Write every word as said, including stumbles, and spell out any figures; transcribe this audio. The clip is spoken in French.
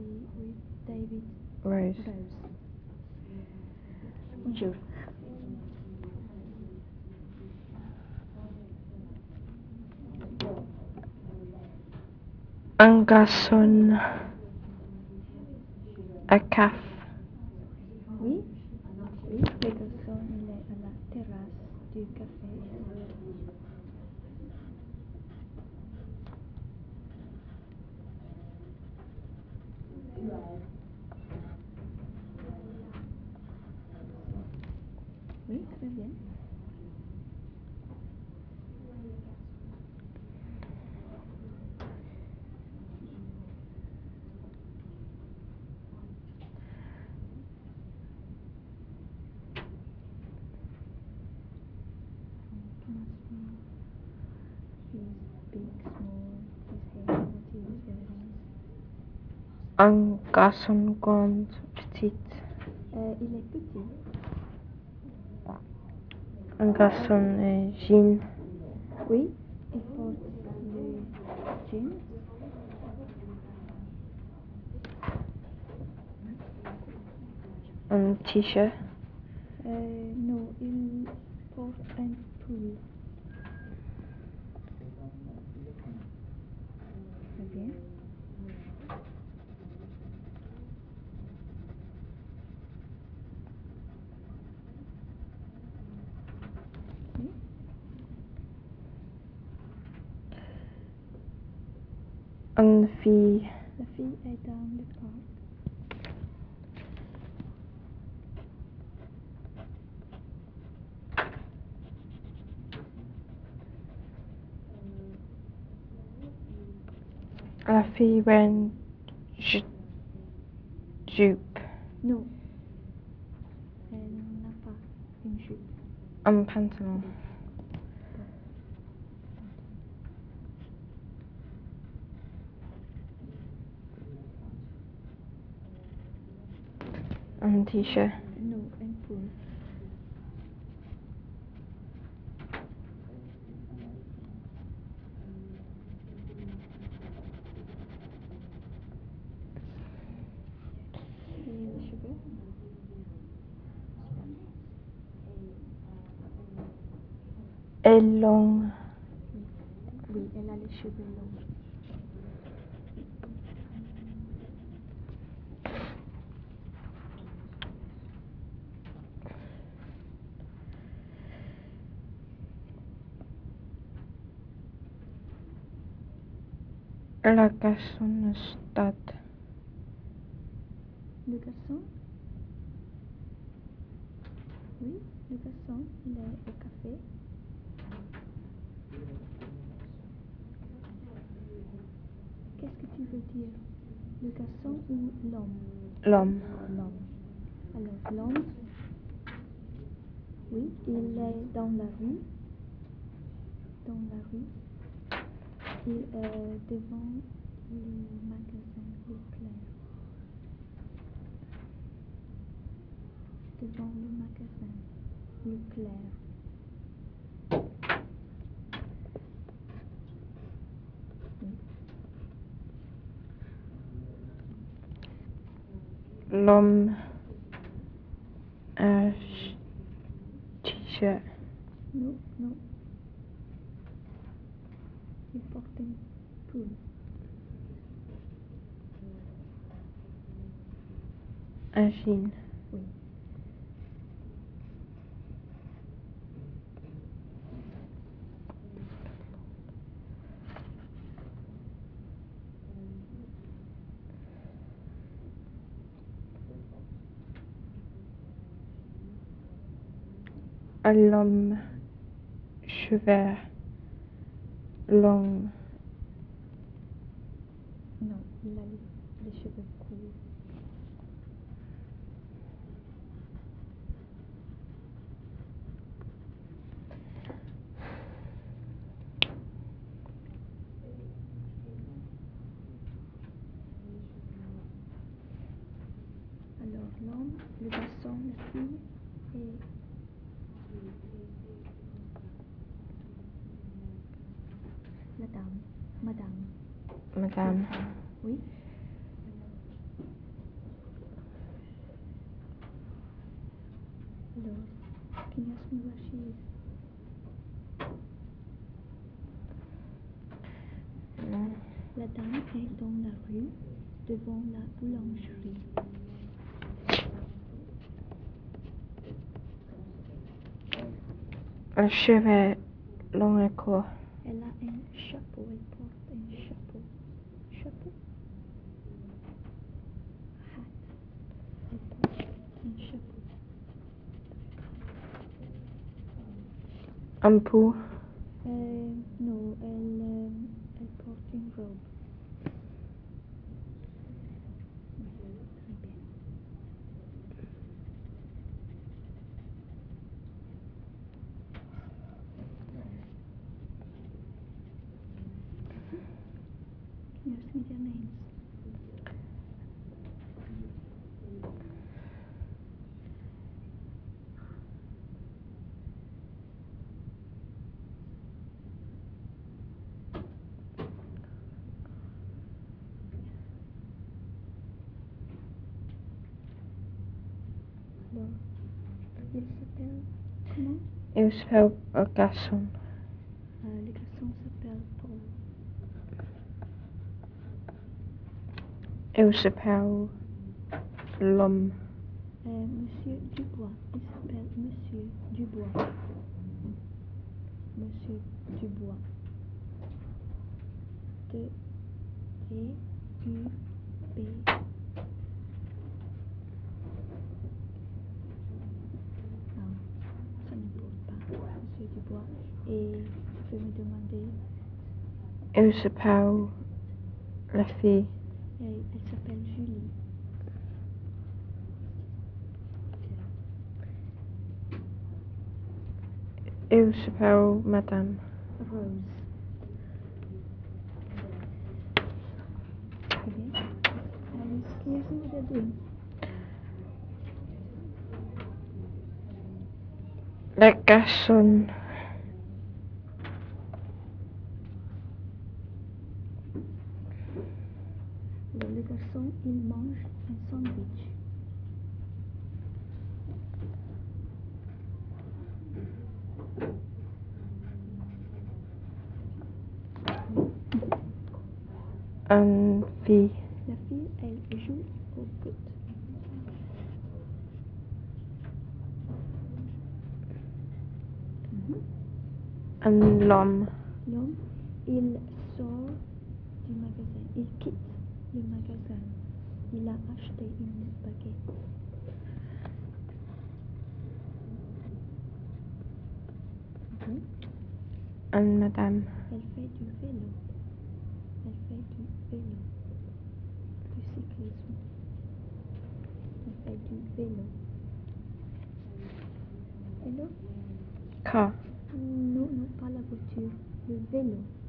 Coffee with David Rose. Rose. Bonjour. Un garçon à café. Oui, oui, le garçon il est à la terrasse du café. Oui, très bien. He's big, small, his hair, what he is wearing. Un garçon grand, petit. Euh, il est petit. Un garçon euh, jean. Oui, il porte le jean. Un t-shirt. Euh, non, il porte un pull. Très bien. Oui. Une fille. La fille est dans le parc. La fille wearing ju- jupe. Non, elle n'a pas une jupe. Un pantalon. Un t-shirt. Non, un pull. Et les cheveux? Et long. Oui, elle a les cheveux longs. La garçon stade. Le garçon? Oui, le garçon, il est au café. Qu'est-ce que tu veux dire? Le garçon ou l'homme? L'homme. L'homme. Alors, l'homme, oui, il est dans la rue. Dans la rue. Il est devant le magasin Leclerc. Devant le magasin Leclerc. Oui. L'homme. Un t-shirt. Non, non. Il porte un pull. Un jean. Oui. Un homme. Cheveux longs. Non, il a les, les cheveux courts. Alors, l'homme, le garçon, la fille et la dame. Madame. Madame. Oui. Kniasmi Washis. La dame est dans la rue, devant la boulangerie. Un chevet long et court. Elle a un chapeau, elle porte un chapeau. Chapeau? Hat. Elle porte un chapeau. Un pot. Euh, non, elle, euh, elle porte une robe. Très bien. Kniasmi their names. Alors, il s'appelle comment? Il s'appelle un garçon. Euh, le garçon s'appelle Paul. Il s'appelle l'homme. Euh, Monsieur Dubois. Il s'appelle Monsieur Dubois. Monsieur Dubois. D D U B. Non, ça n'importe pas. Monsieur Dubois. Et tu peux me demander. Il s'appelle la fille. Elle, elle s'appelle Julie. Il s'appelle Madame. Rose. Très bien. Um, can you see what they're doing? Le garçon. Alors, le garçon, il mange un sandwich. Une fille. La fille, elle joue au foot. Mhm. Un homme. L'homme, il sort du magasin. Il quitte le magasin. Il a acheté une baguette. Mhm. Une madame. Elle fait du vélo. Elle fait du vélo. Du cyclisme. Elle fait du vélo. Vélo? Car. Non, non, pas la voiture. Le vélo.